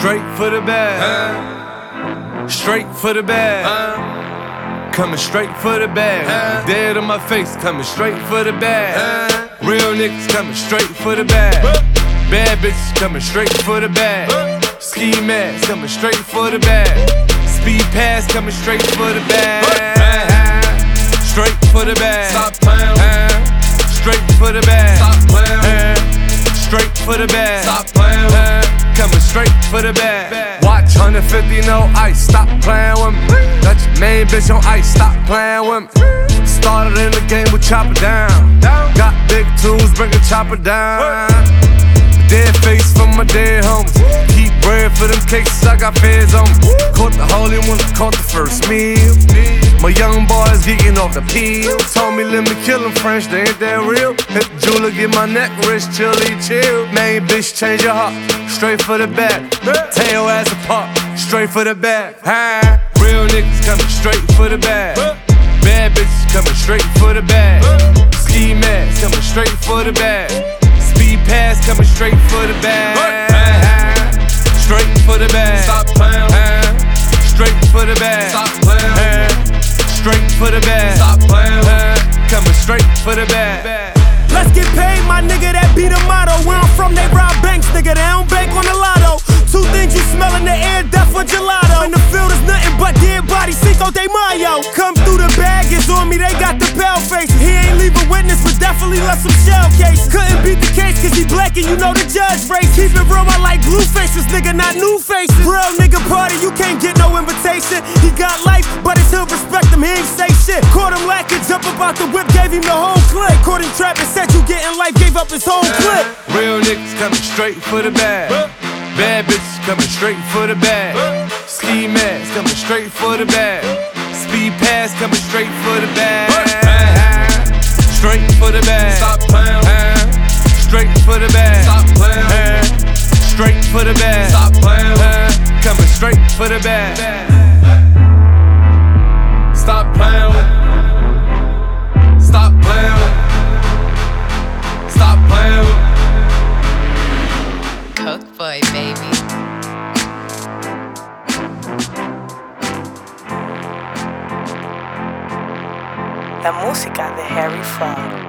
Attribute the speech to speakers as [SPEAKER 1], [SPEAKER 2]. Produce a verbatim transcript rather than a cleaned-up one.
[SPEAKER 1] straight for the bag, uh, straight for the bag, uh, coming straight for the bag. Uh, Dead on my face, coming straight for the bag. Uh, Real niggas coming straight for the bag. Uh, Bad bitches coming straight for the bag. Uh, Ski mask coming straight for the bag. Speed pass coming straight for the bag. Uh, straight for the bag. Stop playing. Uh, straight for the bag. Stop playing. Uh, straight for the bag. Stop playing. Uh, Coming straight for the bag. Watch one fifty, no ice, stop playing with me. Got your main bitch on ice, stop playing with me. Started in the game with chopper down. Got big tools, bring a chopper down. Dead face for my dead homies. Keep bread for them cases, I got feds on me. Caught the holy ones, caught the first meal. My young boys geeking off the peel. Told me let me kill them French, they ain't that real. Hit the jeweler, get my neck rich, chilly chill. Main bitch, change your heart, straight for the back. Tail ass apart, straight for the back. Hi. Real niggas coming straight for the bag. Bad bitches coming straight for the bag. Ski mask coming straight for the bag. Speed pass coming straight for the bag. Straight for the bag. Stop playing. Straight for the bag. Stop playing. Straight for the bag. Stop playing. Coming straight for the bag.
[SPEAKER 2] Let's get paid, my nigga, that be the motto. Where I'm from, they rob banks, nigga, they don't bank on the lotto. Two things you smell in the air, death or gelato. In the field is nothing but dead bodies, Cinco de Mayo. Come through the bag, it's on me, they got the pale faces. He ain't leave a witness, but definitely left some shell cases. Couldn't beat the case, cause he black and you know the judge race. Keep it real, I like blue faces, nigga, not new faces. Real nigga party, you can't get no invitation. He got life, but his hood respect him, he ain't say shit. Caught him lacking, jump about the whip, gave him the whole clip. Caught him trapping, said you getting life, gave up his whole clip.
[SPEAKER 1] Real niggas coming straight for the bag. Bad bitches coming straight for the bag. Ski mask coming straight for the bag. Speed pass coming straight for the bag. Straight for the bag. Stop playing. Straight for the bag. Stop playing. Straight for the bag. Stop playing. Coming straight for the bag. Stop playing. Stop playing. Stop playing.
[SPEAKER 3] Cook boy, baby.
[SPEAKER 4] La música de Harry Fraud.